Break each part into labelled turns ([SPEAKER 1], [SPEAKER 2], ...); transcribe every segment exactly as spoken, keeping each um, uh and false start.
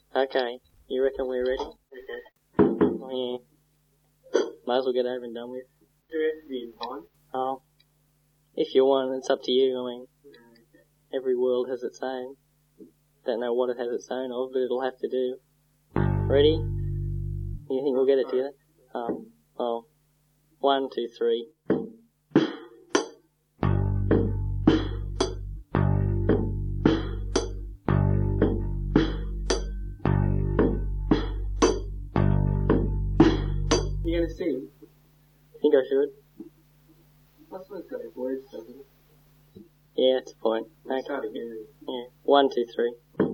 [SPEAKER 1] Okay, you reckon we're ready?
[SPEAKER 2] Okay.
[SPEAKER 1] Oh, yeah. Might as well get over and done with.
[SPEAKER 2] Do we have to be in time?
[SPEAKER 1] Oh. If you want, it's up to you. I mean,
[SPEAKER 2] Okay.
[SPEAKER 1] every world has its own. Don't know what it has its own of, but it'll have to do. Ready? You think we'll get it together? Oh. Oh. One, two, three.
[SPEAKER 2] You gonna sing?
[SPEAKER 1] Think I should?
[SPEAKER 2] That's what it's got your voice, doesn't it?
[SPEAKER 1] Yeah, it's a point.
[SPEAKER 2] Let's
[SPEAKER 1] Okay.
[SPEAKER 2] start again.
[SPEAKER 1] Yeah. One, two, three.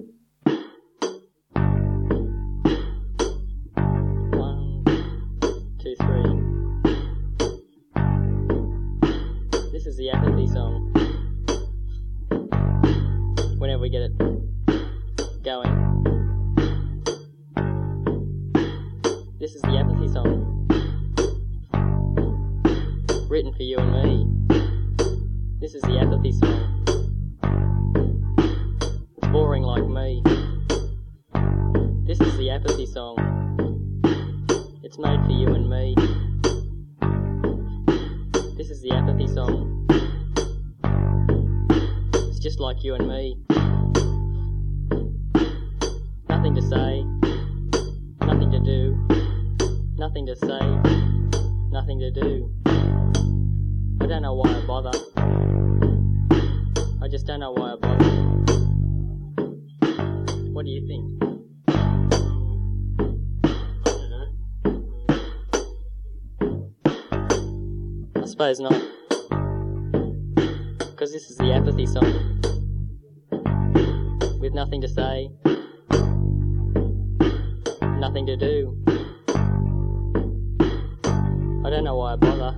[SPEAKER 1] One, two, three. This is the apathy song. Whenever we get it going. This is the apathy song. Written for you and me. This is the apathy song. It's boring like me. This is the apathy song. It's made for you and me. This is the apathy song. It's just like you and me. Nothing to say. Nothing to do. Nothing to say. Nothing to do. I don't know why I bother. I just don't know why I bother. What do you think?
[SPEAKER 2] I don't know.
[SPEAKER 1] I suppose not. Because this is the apathy song. With nothing to say. Nothing to do. I don't know why I bother.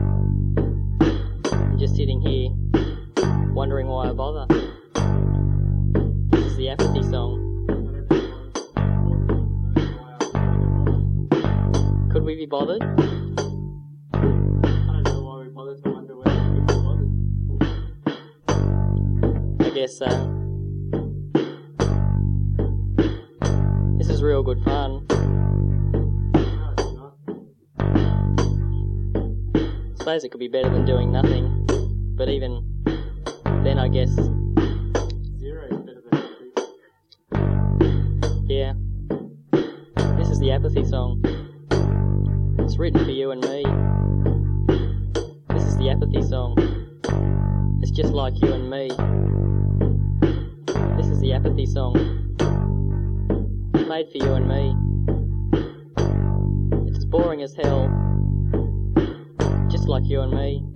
[SPEAKER 1] I'm just sitting here, wondering why I bother. This is the apathy song. Could we be bothered?
[SPEAKER 2] I don't know why we bother to wonder whether we can be bothered.
[SPEAKER 1] I guess so. This is real good fun.
[SPEAKER 2] No, it's not.
[SPEAKER 1] I suppose it could be better than doing nothing. But even then, I guess,
[SPEAKER 2] Zero is better than nothing.
[SPEAKER 1] yeah. This is the apathy song. It's written for you and me. This is the apathy song. It's just like you and me. This is the apathy song. It's made for you and me. It's as boring as hell. Just like you and me.